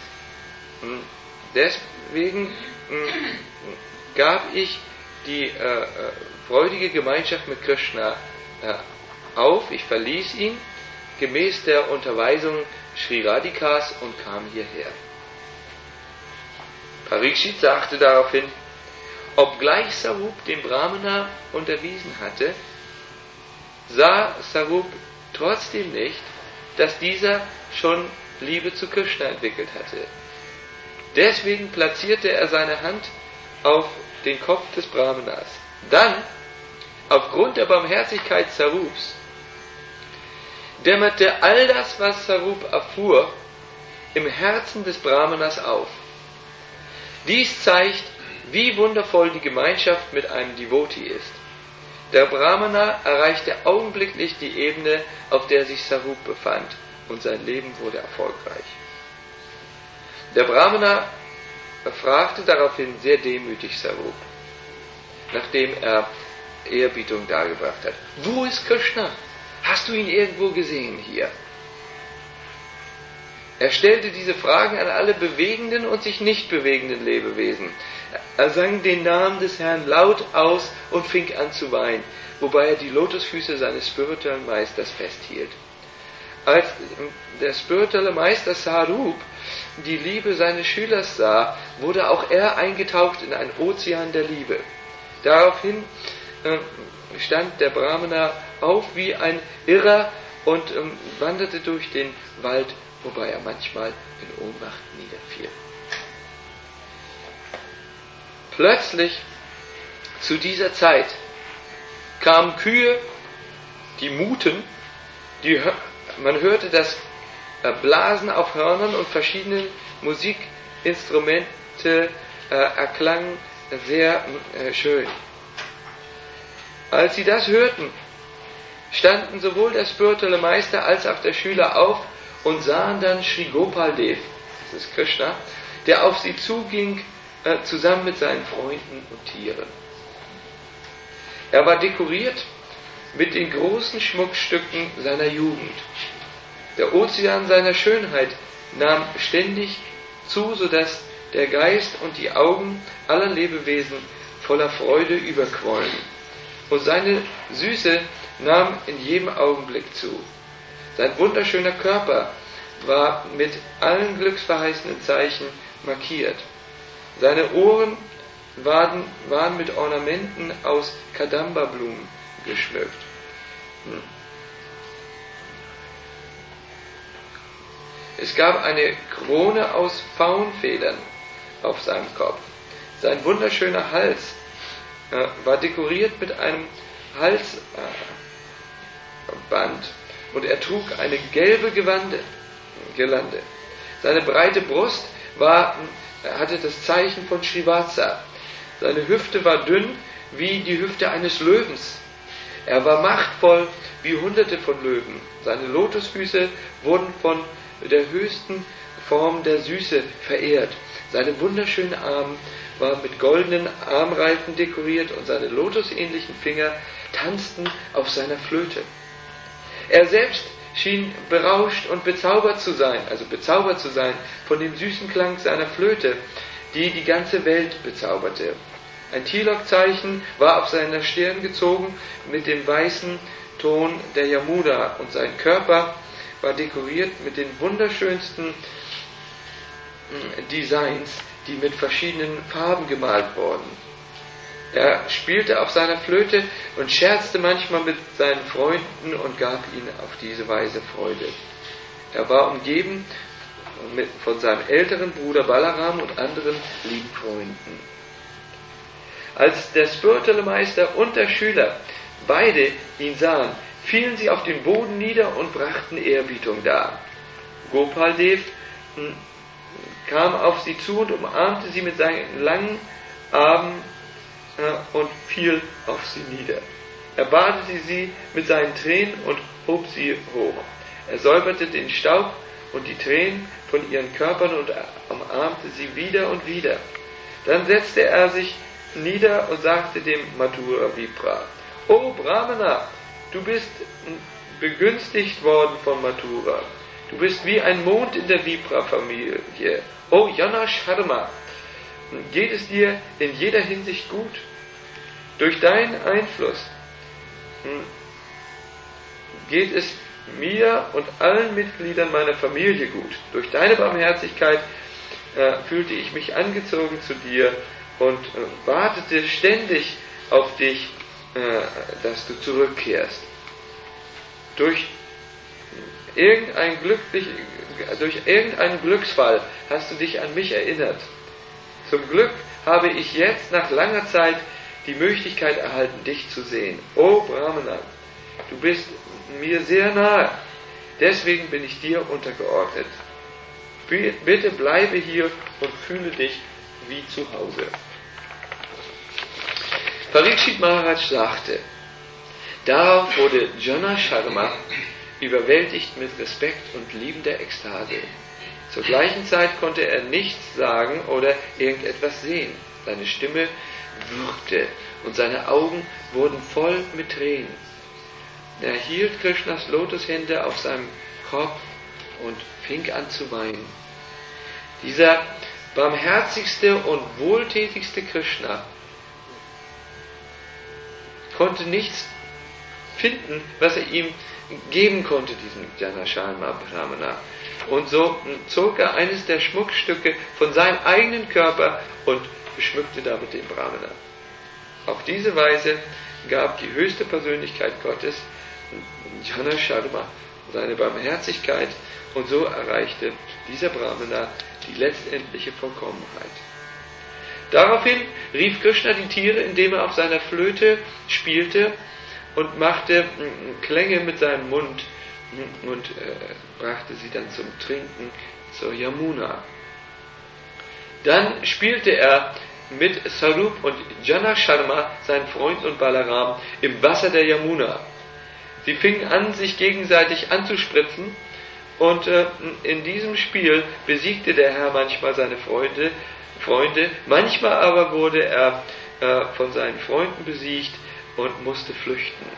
[SPEAKER 1] Deswegen gab ich die freudige Gemeinschaft mit Krishna auf, ich verließ ihn, gemäß der Unterweisung Sri Radhikas und kam hierher. Parikshit sagte daraufhin, obgleich Sarup den Brahmana unterwiesen hatte, sah Sarup trotzdem nicht, dass dieser schon Liebe zu Krishna entwickelt hatte. Deswegen platzierte er seine Hand auf den Kopf des Brahmanas. Dann, aufgrund der Barmherzigkeit Sarups, dämmerte all das, was Sarup erfuhr, im Herzen des Brahmanas auf. Dies zeigt, wie wundervoll die Gemeinschaft mit einem Devotee ist. Der Brahmana erreichte augenblicklich die Ebene, auf der sich Sarup befand, und sein Leben wurde erfolgreich. Der Brahmana fragte daraufhin sehr demütig Sarup, nachdem er Ehrerbietung dargebracht hat. Wo ist Krishna? Hast du ihn irgendwo gesehen hier? Er stellte diese Fragen an alle bewegenden und sich nicht bewegenden Lebewesen. Er sang den Namen des Herrn laut aus und fing an zu weinen, wobei er die Lotusfüße seines spirituellen Meisters festhielt. Als der spirituelle Meister Sarup die Liebe seines Schülers sah, wurde auch er eingetaucht in einen Ozean der Liebe. Daraufhin stand der Brahmana auf wie ein Irrer und wanderte durch den Wald, wobei er manchmal in Ohnmacht niederfiel. Plötzlich, zu dieser Zeit, kamen Kühe, die muten, man hörte das Blasen auf Hörnern und verschiedene Musikinstrumente erklangen sehr schön. Als sie das hörten, standen sowohl der spirituelle Meister als auch der Schüler auf und sahen dann Sri Gopal Dev, das ist Krishna, der auf sie zuging, zusammen mit seinen Freunden und Tieren. Er war dekoriert mit den großen Schmuckstücken seiner Jugend. Der Ozean seiner Schönheit nahm ständig zu, sodass der Geist und die Augen aller Lebewesen voller Freude überquollen. Und seine Süße nahm in jedem Augenblick zu. Sein wunderschöner Körper war mit allen glücksverheißenden Zeichen markiert. Seine Ohren waren mit Ornamenten aus Kadamba-Blumen geschmückt. Es gab eine Krone aus Faunfedern auf seinem Kopf. Sein wunderschöner Hals war dekoriert mit einem Halsband und er trug eine gelbe Girlande. Seine breite Brust hatte das Zeichen von Srivatsa. Seine Hüfte war dünn wie die Hüfte eines Löwens. Er war machtvoll wie Hunderte von Löwen. Seine Lotusfüße wurden von der höchsten Form der Süße verehrt. Seine wunderschönen Arme waren mit goldenen Armreifen dekoriert und seine lotusähnlichen Finger tanzten auf seiner Flöte. Er selbst schien berauscht und bezaubert zu sein von dem süßen Klang seiner Flöte, die die ganze Welt bezauberte. Ein Tilok-Zeichen war auf seiner Stirn gezogen mit dem weißen Ton der Yamuna und sein Körper war dekoriert mit den wunderschönsten Designs, die mit verschiedenen Farben gemalt wurden. Er spielte auf seiner Flöte und scherzte manchmal mit seinen Freunden und gab ihnen auf diese Weise Freude. Er war umgeben von seinem älteren Bruder Balaram und anderen lieben Freunden. Als der Spirituelle Meister und der Schüler beide ihn sahen, fielen sie auf den Boden nieder und brachten Ehrerbietung dar. Gopal Dev kam auf sie zu und umarmte sie mit seinen langen Armen und fiel auf sie nieder. Er badete sie mit seinen Tränen und hob sie hoch. Er säuberte den Staub und die Tränen von ihren Körpern und umarmte sie wieder und wieder. Dann setzte er sich nieder und sagte dem Madhura Vipra: O Brahmana, du bist begünstigt worden von Madhura. Du bist wie ein Mond in der Vipra-Familie. O Jana Sharma, geht es dir in jeder Hinsicht gut? Durch deinen Einfluss geht es mir und allen Mitgliedern meiner Familie gut. Durch deine Barmherzigkeit fühlte ich mich angezogen zu dir und wartete ständig auf dich, dass du zurückkehrst. Durch irgendeinen Glücksfall hast du dich an mich erinnert. Zum Glück habe ich jetzt nach langer Zeit die Möglichkeit erhalten, dich zu sehen. O Brahmana, du bist mir sehr nahe, deswegen bin ich dir untergeordnet. Bitte bleibe hier und fühle dich wie zu Hause. Parikshit Maharaj sagte, darauf wurde Jana Sharma überwältigt mit Respekt und liebender Ekstase. Zur gleichen Zeit konnte er nichts sagen oder irgendetwas sehen. Seine Stimme würgte und seine Augen wurden voll mit Tränen. Er hielt Krishnas Lotushände auf seinem Kopf und fing an zu weinen. Dieser barmherzigste und wohltätigste Krishna konnte nichts finden, was er ihm geben konnte, diesem Jana Sharma Brahmana. Und so zog er eines der Schmuckstücke von seinem eigenen Körper und beschmückte damit den Brahmana. Auf diese Weise gab die höchste Persönlichkeit Gottes, Jana Sharma, seine Barmherzigkeit, und so erreichte dieser Brahmana die letztendliche Vollkommenheit. Daraufhin rief Krishna die Tiere, indem er auf seiner Flöte spielte und machte Klänge mit seinem Mund und brachte sie dann zum Trinken zur Yamuna. Dann spielte er mit Sarup und Jana Sharma, seinen Freund und Balaram, im Wasser der Yamuna. Sie fingen an, sich gegenseitig anzuspritzen, und in diesem Spiel besiegte der Herr manchmal seine Freunde, manchmal aber wurde er von seinen Freunden besiegt und musste flüchten.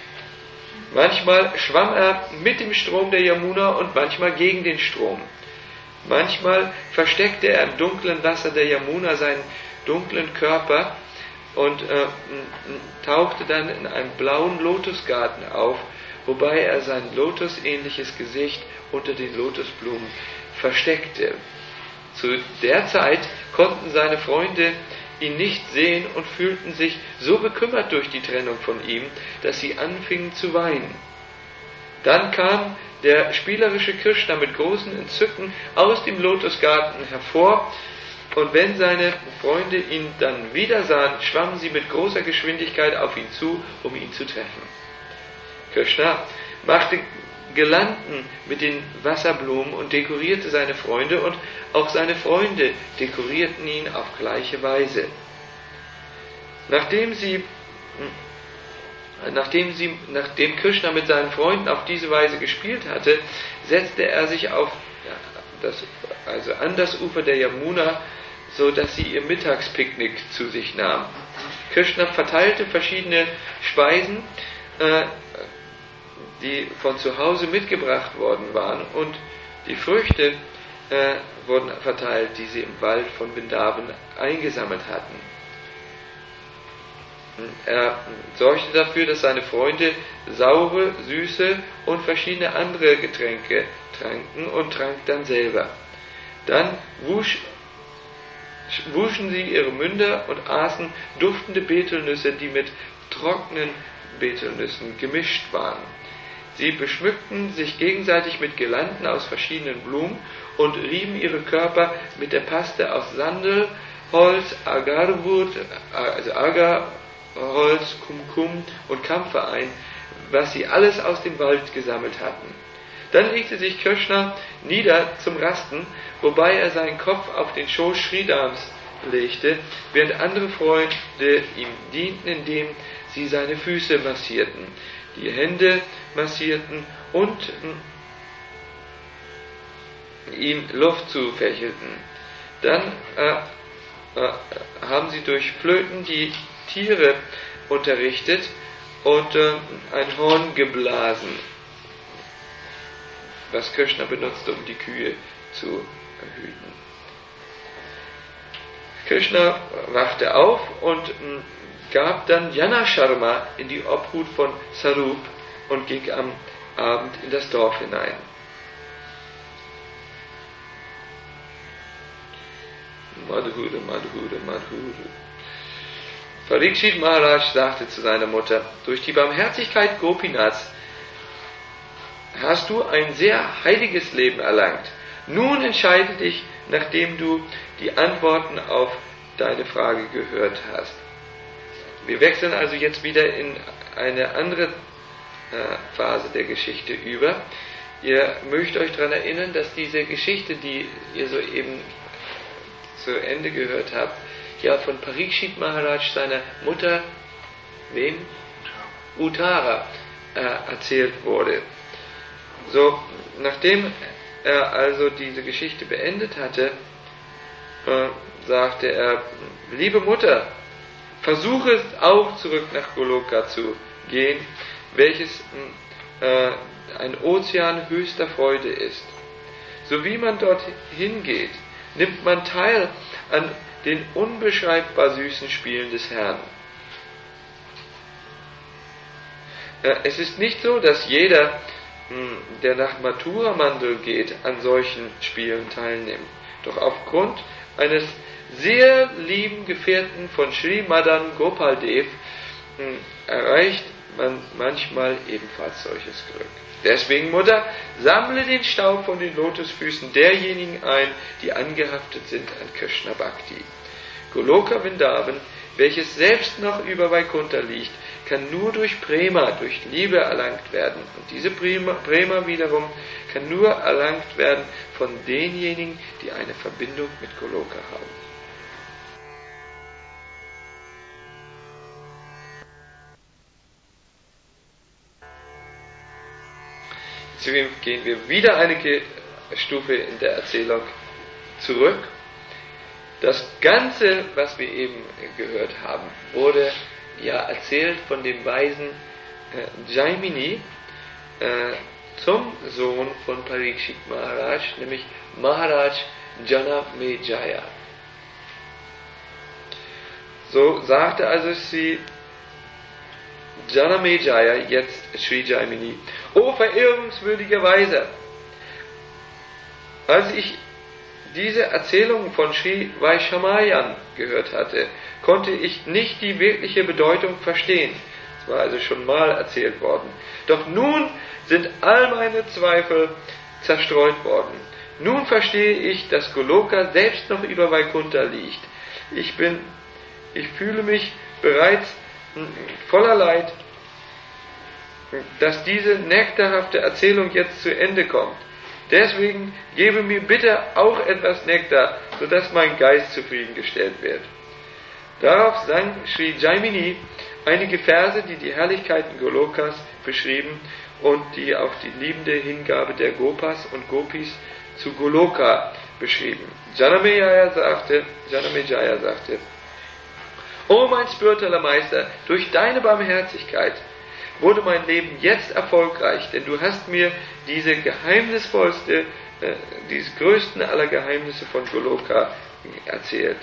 [SPEAKER 1] Manchmal schwamm er mit dem Strom der Yamuna und manchmal gegen den Strom. Manchmal versteckte er im dunklen Wasser der Yamuna seinen dunklen Körper und tauchte dann in einem blauen Lotusgarten auf, wobei er sein lotusähnliches Gesicht unter den Lotusblumen versteckte. Zu der Zeit konnten seine Freunde ihn nicht sehen und fühlten sich so bekümmert durch die Trennung von ihm, dass sie anfingen zu weinen. Dann kam der spielerische Krishna mit großem Entzücken aus dem Lotusgarten hervor, und wenn seine Freunde ihn dann wieder sahen, schwammen sie mit großer Geschwindigkeit auf ihn zu, um ihn zu treffen. Krishna machte Girlanden mit den Wasserblumen und dekorierte seine Freunde, und auch seine Freunde dekorierten ihn auf gleiche Weise. Nachdem Krishna mit seinen Freunden auf diese Weise gespielt hatte, setzte er sich an das Ufer der Yamuna, so dass sie ihr Mittagspicknick zu sich nahm. Krishna verteilte verschiedene Speisen, die von zu Hause mitgebracht worden waren, und die Früchte wurden verteilt, die sie im Wald von Vrindavan eingesammelt hatten. Er sorgte dafür, dass seine Freunde saure, süße und verschiedene andere Getränke tranken und trank dann selber. Dann wuschen sie ihre Münder und aßen duftende Betelnüsse, die mit trockenen Betelnüssen gemischt waren. Sie beschmückten sich gegenseitig mit Girlanden aus verschiedenen Blumen und rieben ihre Körper mit der Paste aus Sandelholz, Agarwood, also Agarholz, Kumkum und Kampfer ein, was sie alles aus dem Wald gesammelt hatten. Dann legte sich Krishna nieder zum Rasten, wobei er seinen Kopf auf den Schoß Sridhams legte, während andere Freunde ihm dienten, indem sie seine Füße massierten, die Hände massierten und ihm Luft zufächelten. Dann haben sie durch Flöten die Tiere unterrichtet und ein Horn geblasen, was Krishna benutzte, um die Kühe zu hüten. Krishna wachte auf und gab dann Jana Sharma in die Obhut von Sarup und ging am Abend in das Dorf hinein. Madhura, Madhura, Madhura. Parikshit Maharaj sagte zu seiner Mutter: Durch die Barmherzigkeit Gopinaths hast du ein sehr heiliges Leben erlangt. Nun entscheide dich, nachdem du die Antworten auf deine Frage gehört hast. Wir wechseln also jetzt wieder in eine andere Phase der Geschichte über. Ihr mögt euch daran erinnern, dass diese Geschichte, die ihr soeben zu Ende gehört habt, ja von Parikshit Maharaj seiner Mutter, wem? Uttara, erzählt wurde. So, nachdem er also diese Geschichte beendet hatte, sagte er: Liebe Mutter, versuche es auch zurück nach Goloka zu gehen, welches ein Ozean höchster Freude ist. So wie man dorthin geht, nimmt man teil an den unbeschreibbar süßen Spielen des Herrn. Es ist nicht so, dass jeder, der nach Mathura-Mandal geht, an solchen Spielen teilnimmt. Doch aufgrund eines sehr lieben Gefährten von Sri Madan Gopal Dev erreicht man manchmal ebenfalls solches Glück. Deswegen, Mutter, sammle den Staub von den Lotusfüßen derjenigen ein, die angehaftet sind an Krishna Bhakti. Goloka Vrindavan, welches selbst noch über Vaikuntha liegt, kann nur durch Prema, durch Liebe erlangt werden. Und diese Prema wiederum kann nur erlangt werden von denjenigen, die eine Verbindung mit Goloka haben. Jetzt gehen wir wieder eine Stufe in der Erzählung zurück. Das Ganze, was wir eben gehört haben, wurde ja erzählt von dem weisen Jaimini zum Sohn von Parikshit Maharaj, nämlich Maharaj Janamejaya. So sagte also Sri Janamejaya jetzt Sri Jaimini: O verehrungswürdiger Weiser, als ich diese Erzählung von Sri Vaishamayan gehört hatte, konnte ich nicht die wirkliche Bedeutung verstehen. Es war also schon mal erzählt worden. Doch nun sind all meine Zweifel zerstreut worden. Nun verstehe ich, dass Goloka selbst noch über Vaikuntha liegt. Ich fühle mich bereits voller Leid, dass diese nektarhafte Erzählung jetzt zu Ende kommt. Deswegen gebe mir bitte auch etwas Nektar, sodass mein Geist zufriedengestellt wird. Darauf sang Sri Jaimini einige Verse, die die Herrlichkeiten Golokas beschrieben und die auch die liebende Hingabe der Gopas und Gopis zu Goloka beschrieben. Janamejaya sagte: O mein spiritueller Meister, durch deine Barmherzigkeit wurde mein Leben jetzt erfolgreich, denn du hast mir diese geheimnisvollste, dieses größten aller Geheimnisse von Goloka erzählt.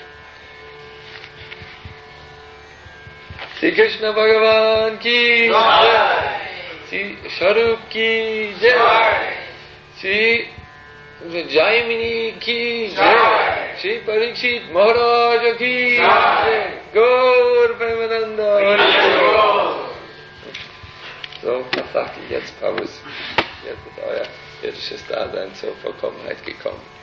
[SPEAKER 1] Sri Krishna Bhagavan ki Jai, Sri Sharup ki Jai, Sri Jaimini ki Jai, Sri Parikshit Maharaj ki Jai, Gaur Premananda. So, was sagt ihr jetzt, Paulus? Jetzt ist euer irdisches Dasein zur Vollkommenheit gekommen.